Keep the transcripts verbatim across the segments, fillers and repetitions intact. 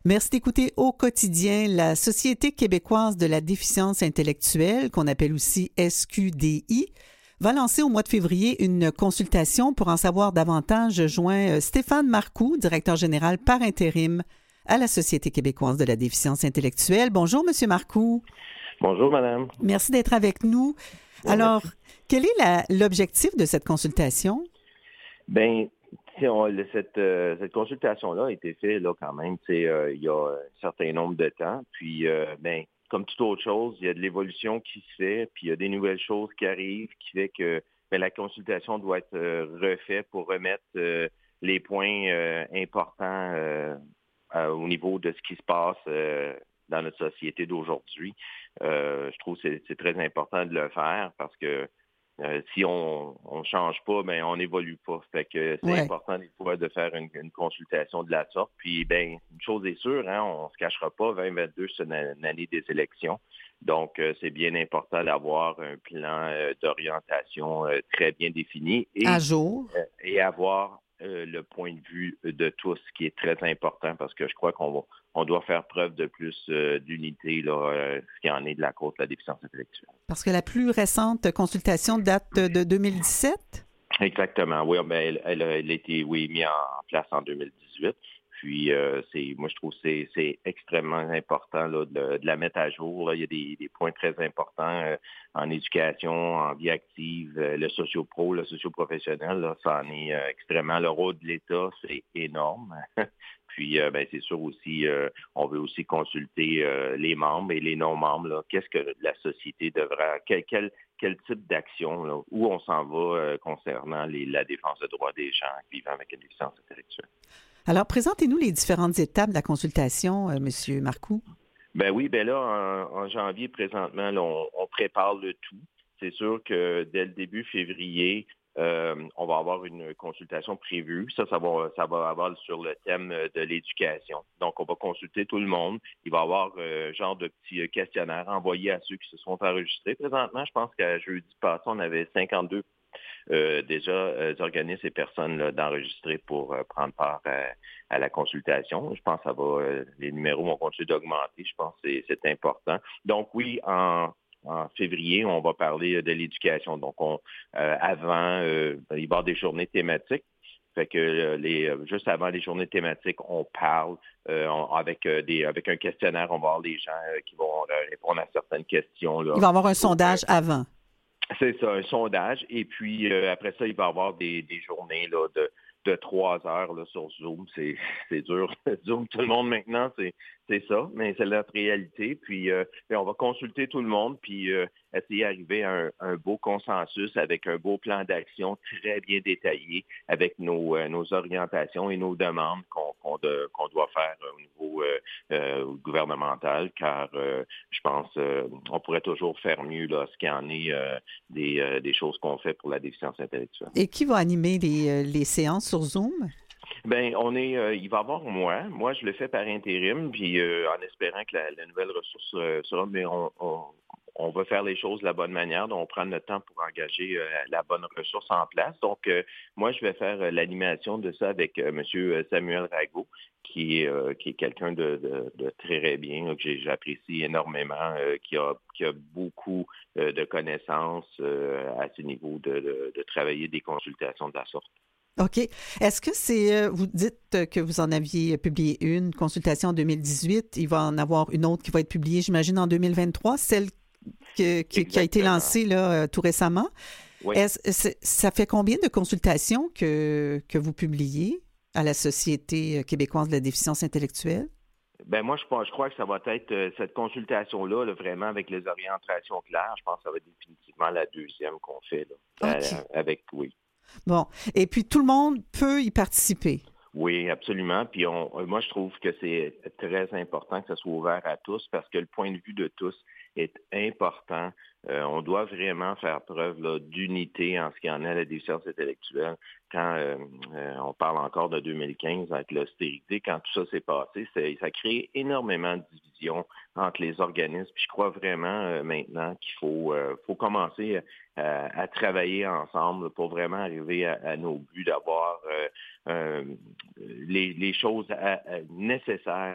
Merci d'écouter Au quotidien. La Société québécoise de la déficience intellectuelle, qu'on appelle aussi S Q D I, va lancer au mois de février une consultation pour en savoir davantage. Je joins Stéphane Marcoux, directeur général par intérim à la Société québécoise de la déficience intellectuelle. Bonjour, Monsieur Marcoux. Bonjour, madame. Merci d'être avec nous. Bien, Alors, merci. quel est la, l'objectif de cette consultation? Bien, on, cette, euh, cette consultation-là a été faite là, quand même, euh, il y a un certain nombre de temps. Puis, euh, ben, comme toute autre chose, il y a de l'évolution qui se fait, puis il y a des nouvelles choses qui arrivent, qui fait que ben, la consultation doit être euh, refaite pour remettre euh, les points euh, importants euh, à, au niveau de ce qui se passe euh, dans notre société d'aujourd'hui. Euh, je trouve que c'est, c'est très important de le faire parce que Euh, si on ne change pas, ben on n'évolue pas. Fait que c'est Ouais. important des fois de faire une, une consultation de la sorte. Puis ben, une chose est sûre, hein, on ne se cachera pas, vingt vingt-deux, c'est une, une année des élections. Donc, euh, c'est bien important d'avoir un plan euh, d'orientation euh, très bien défini et, À jour. euh, et avoir euh, le point de vue de tous, qui est très important parce que je crois qu'on va, on doit faire preuve de plus euh, d'unité, là, euh, ce qui en est de la cause de la déficience intellectuelle. Parce que la plus récente consultation date de deux mille dix-sept? Exactement, oui, ben, elle, elle, a, elle a été oui, mise en place en deux mille dix-huit. Puis, euh, c'est, moi, je trouve que c'est, c'est extrêmement important là, de, de la mettre à jour. Là. Il y a des, des points très importants euh, en éducation, en vie active, euh, le socio-pro, le socio-professionnel, là, ça en est euh, extrêmement. Le rôle de l'État, c'est énorme. Puis, euh, ben, c'est sûr aussi, euh, on veut aussi consulter euh, les membres et les non-membres. Là. Qu'est-ce que la société devra, quel, quel, quel type d'action, là, où on s'en va euh, concernant les, la défense des droits des gens vivant avec une déficience intellectuelle. Alors, présentez-nous les différentes étapes de la consultation, euh, Monsieur Marcoux. Ben oui, ben là, en, en janvier, présentement, là, on, on prépare le tout. C'est sûr que dès le début février, euh, on va avoir une consultation prévue. Ça, ça va, ça va avoir sur le thème de l'éducation. Donc, on va consulter tout le monde. Il va y avoir euh, genre de petits questionnaires envoyés à ceux qui se sont enregistrés. Présentement, je pense qu'à jeudi passé, on avait cinquante-deux Euh, déjà euh, organismes et personnes là, d'enregistrer pour euh, prendre part à, à la consultation. Je pense que ça va, euh, les numéros vont continuer d'augmenter. Je pense que c'est, c'est important. Donc oui, en, en février, on va parler de l'éducation. Donc on, euh, avant, euh, il va y avoir des journées thématiques. Fait que euh, les, juste avant les journées thématiques, on parle euh, on, avec euh, des avec un questionnaire. On va voir les gens euh, qui vont euh, répondre à certaines questions. Là, Il va y avoir un pour, sondage euh, avant. C'est ça, un sondage. Et puis, euh, après ça, il va y avoir des, des journées là, de, de trois heures là, sur Zoom. C'est, c'est dur. Zoom, tout le monde maintenant, c'est, c'est ça, mais c'est notre réalité. Puis, euh, on va consulter tout le monde, puis euh, essayer d'arriver à un, un beau consensus avec un beau plan d'action très bien détaillé, avec nos, euh, nos orientations et nos demandes qu'on, qu'on, de, qu'on doit faire au niveau euh, euh, gouvernemental, car euh, je pense euh, on pourrait toujours faire mieux là, ce qu'il y en est euh, des, euh, des choses qu'on fait pour la déficience intellectuelle. Et qui va animer les, euh, les séances sur Zoom? Ben, on est, euh, il va y avoir moi. Moi, je le fais par intérim, puis euh, en espérant que la, la nouvelle ressource euh, sera, mais on, on, on va faire les choses de la bonne manière. Donc, on prend notre temps pour engager euh, la bonne ressource en place. Donc, euh, moi, je vais faire euh, l'animation de ça avec euh, M. Samuel Rago, qui est, euh, qui est quelqu'un de, de, de très bien, là, que j'ai, j'apprécie énormément, euh, qui a, qui a beaucoup euh, de connaissances euh, à ce niveau de, de, de travailler des consultations de la sorte. OK. Est-ce que c'est, euh, vous dites que vous en aviez publié une consultation en deux mille dix-huit, il va en avoir une autre qui va être publiée, j'imagine, en deux mille vingt-trois, celle que, qui, qui a été lancée là, euh, tout récemment. Oui. Est-ce, c'est, ça fait combien de consultations que, que vous publiez à la Société québécoise de la déficience intellectuelle? Ben moi, je, je crois que ça va être euh, cette consultation-là, là, vraiment avec les orientations claires. Je pense que ça va être définitivement la deuxième qu'on fait, là, OK. euh, avec, oui. Bon. Et puis, tout le monde peut y participer. Oui, absolument. Puis on, moi, je trouve que c'est très important que ça soit ouvert à tous parce que le point de vue de tous est important. Euh, on doit vraiment faire preuve là, d'unité en ce qui en est à la déficience intellectuelle. Quand euh, euh, on parle encore de deux mille quinze avec l'austérité, quand tout ça s'est passé, c'est, ça crée énormément de divisions entre les organismes. Puis je crois vraiment euh, maintenant qu'il faut, euh, faut commencer à, à travailler ensemble pour vraiment arriver à, à nos buts d'avoir euh, euh, les, les choses à, à nécessaires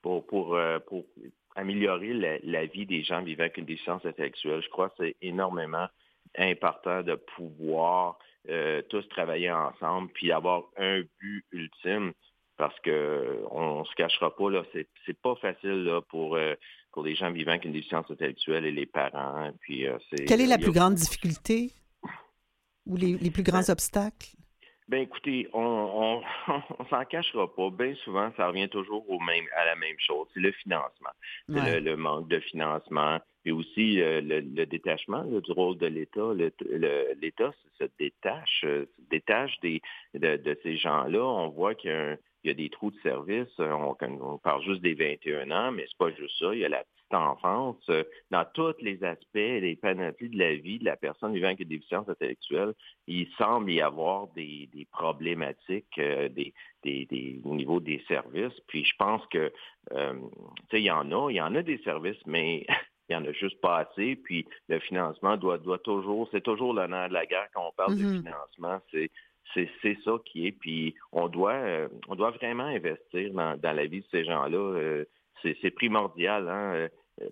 pour, pour, euh, pour améliorer la, la vie des gens vivant avec une déficience intellectuelle. Je crois que c'est énormément important de pouvoir euh, tous travailler ensemble puis avoir un but ultime parce que on, on se cachera pas, là, c'est, c'est pas facile là, pour, euh, pour les gens vivant avec une déficience intellectuelle et les parents. Puis, euh, c'est, Quelle est la euh, plus a... grande difficulté ou les, les plus grands ben, obstacles? Ben écoutez, on on, on s'en cachera pas. Bien souvent, ça revient toujours au même à la même chose. C'est le financement. C'est Ouais. le, le manque de financement. Et aussi euh, le, le détachement là, du rôle de l'État. Le, le, L'État se détache, euh, se détache des, de, de ces gens-là. On voit qu'il y a, un, il y a des trous de service. On, on parle juste des vingt et un ans, mais c'est pas juste ça. Il y a la petite enfance. Dans tous les aspects, les panoplies de la vie de la personne vivant avec une déficience intellectuelle, il semble y avoir des, des problématiques euh, des, des, des, au niveau des services. Puis je pense que, euh, tu sais, il y en a, il y en a des services, mais il n'y en a juste pas assez. Puis le financement doit, doit toujours, c'est toujours le nerf de la guerre quand on parle Mm-hmm. de financement. C'est, c'est, c'est ça qui est. Puis on doit, euh, on doit vraiment investir dans, dans la vie de ces gens-là. Euh, c'est, c'est primordial, hein. Euh,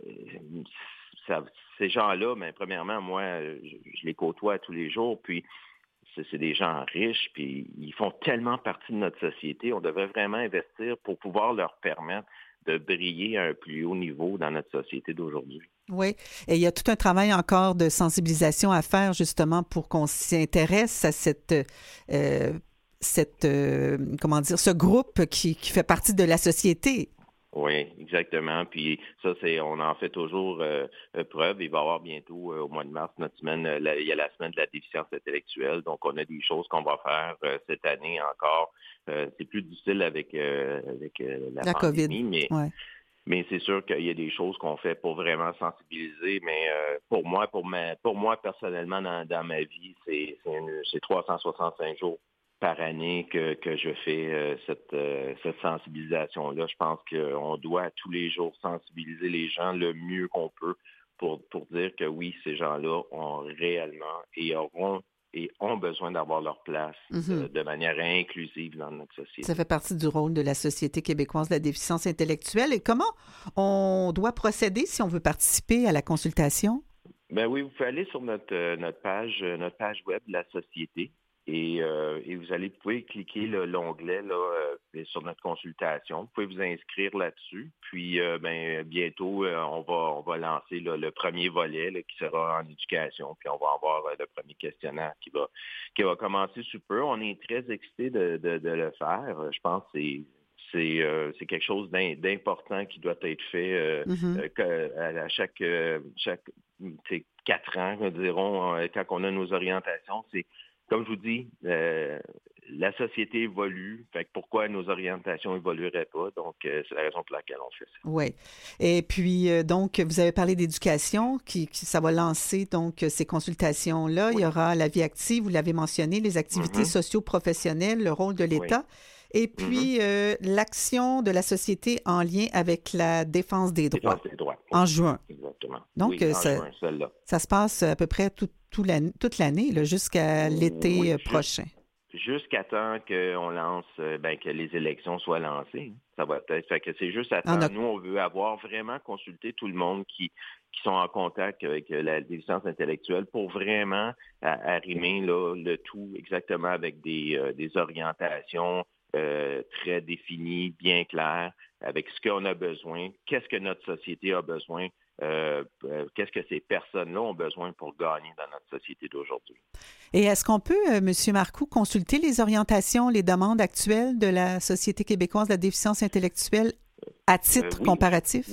ça, ces gens-là, mais premièrement, moi, je, je les côtoie tous les jours, puis c'est, c'est des gens riches, puis ils font tellement partie de notre société. On devrait vraiment investir pour pouvoir leur permettre de briller à un plus haut niveau dans notre société d'aujourd'hui. Oui, et il y a tout un travail encore de sensibilisation à faire justement pour qu'on s'y intéresse à cette, euh, cette euh, comment dire, ce groupe qui, qui fait partie de la société. Oui, exactement. Puis ça, c'est, on en fait toujours euh, preuve. Il va y avoir bientôt, euh, au mois de mars, notre semaine, euh, la, il y a la semaine de la déficience intellectuelle. Donc, on a des choses qu'on va faire euh, cette année encore. Euh, c'est plus difficile avec, euh, avec euh, la, La pandémie, COVID. mais Ouais. mais c'est sûr qu'il y a des choses qu'on fait pour vraiment sensibiliser. Mais euh, pour moi, pour ma, pour moi personnellement, dans, dans ma vie, c'est, c'est, une, c'est trois cent soixante-cinq jours par année que, que je fais euh, cette, euh, cette sensibilisation-là. Je pense qu'on doit tous les jours sensibiliser les gens le mieux qu'on peut pour, pour dire que oui, ces gens-là ont réellement et auront et ont besoin d'avoir leur place Mm-hmm. de, de manière inclusive dans notre société. Ça fait partie du rôle de la Société québécoise de la déficience intellectuelle. Et comment on doit procéder si on veut participer à la consultation? Ben oui, vous pouvez aller sur notre, euh, notre page, euh, notre page web de la Société. Et, euh, et vous allez, vous pouvez cliquer là, l'onglet là, euh, sur notre consultation. Vous pouvez vous inscrire là-dessus. Puis euh, ben, bientôt, euh, on va on va lancer là, le premier volet là, qui sera en éducation. Puis on va avoir euh, le premier questionnaire qui va qui va commencer sous peu. On est très excités de, de, de le faire. Je pense que c'est C'est, euh, c'est quelque chose d'important qui doit être fait euh, Mm-hmm. euh, à chaque, euh, chaque quatre ans, dirons, quand on a nos orientations. C'est Comme je vous dis, euh, la société évolue. Fait que pourquoi nos orientations évolueraient pas? Donc, euh, c'est la raison pour laquelle on fait ça. Oui. Et puis, euh, donc, vous avez parlé d'éducation, qui, qui, ça va lancer donc ces consultations-là. Oui. Il y aura la vie active, vous l'avez mentionné, les activités mm-hmm. socio-professionnelles, le rôle de l'État. Oui. Et puis, mm-hmm. euh, l'action de la société en lien avec la défense des droits. Défense des droits. Oui. En juin. Exactement. Donc, oui, en ça, juin, celle-là. Ça se passe à peu près tout, tout l'année, toute l'année, là, jusqu'à l'été oui, prochain. Jusqu'à temps qu'on lance, ben, que les élections soient lancées. Ça va être. Fait que c'est juste à temps. A... Nous, on veut avoir vraiment consulté tout le monde qui, qui sont en contact avec la déficience intellectuelle pour vraiment arrimer là, le tout exactement avec des, euh, des orientations euh, très définies, bien claires, avec ce qu'on a besoin, qu'est-ce que notre société a besoin. Euh, euh, qu'est-ce que ces personnes-là ont besoin pour gagner dans notre société d'aujourd'hui. Et est-ce qu'on peut, euh, M. Marcoux, consulter les orientations, les demandes actuelles de la Société québécoise de la déficience intellectuelle à titre euh, oui. comparatif?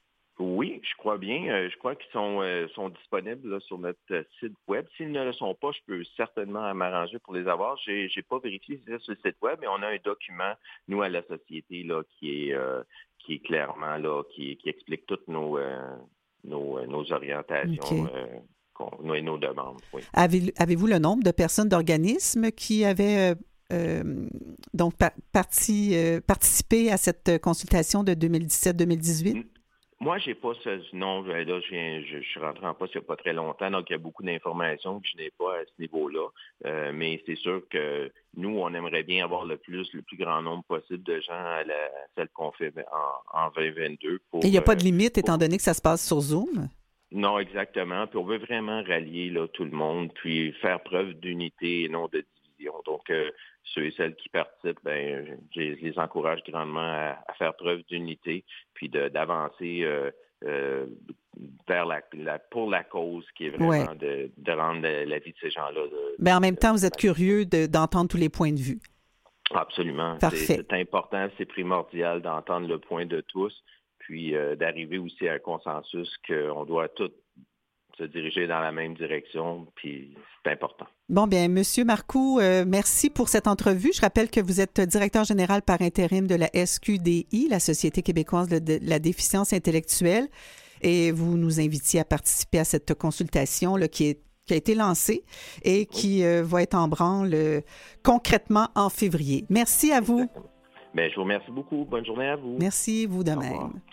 Oui, je crois bien. Euh, je crois qu'ils sont, euh, sont disponibles là, sur notre euh, site web. S'ils ne le sont pas, je peux certainement m'arranger pour les avoir. Je n'ai pas vérifié sur le site web, mais on a un document, nous, à la Société, là, qui est... Euh, qui est clairement là, qui, qui explique toutes nos, euh, nos, nos orientations okay. euh, nos, nos demandes. Oui. Avez, avez-vous le nombre de personnes d'organismes qui avaient euh, euh, donc par, parti, euh, participé à cette consultation de deux mille dix-sept deux mille dix-huit? Moi, j'ai pas ce non, là, je viens, je, je suis rentré en poste il n'y a pas très longtemps, donc il y a beaucoup d'informations que je n'ai pas à ce niveau-là. Euh, mais c'est sûr que nous, on aimerait bien avoir le plus, le plus grand nombre possible de gens à, la, à celle qu'on fait en, en vingt vingt-deux. Pour, Et il n'y a pas de euh, limite pour... étant donné que ça se passe sur Zoom? Non, exactement. Puis on veut vraiment rallier là, tout le monde, puis faire preuve d'unité et non de division. Donc, euh, ceux et celles qui participent, ben, je les encourage grandement à, à faire preuve d'unité, puis de, d'avancer euh, euh, vers la, la, pour la cause qui est Ouais. vraiment de, de rendre la, la vie de ces gens-là. De, Mais en même de, temps, vous êtes de, curieux de, d'entendre tous les points de vue. Absolument. Parfait. C'est, c'est important, c'est primordial d'entendre le point de tous, puis euh, d'arriver aussi à un consensus qu'on doit tous se diriger dans la même direction, puis c'est important. Bon, bien, Monsieur Marcoux, euh, merci pour cette entrevue. Je rappelle que vous êtes directeur général par intérim de la S Q D I, la Société québécoise de, de la déficience intellectuelle, et vous nous invitiez à participer à cette consultation là, qui, est, qui a été lancée et qui euh, va être en branle euh, concrètement en février. Merci à vous. Bien, je vous remercie beaucoup. Bonne journée à vous. Merci, vous de même.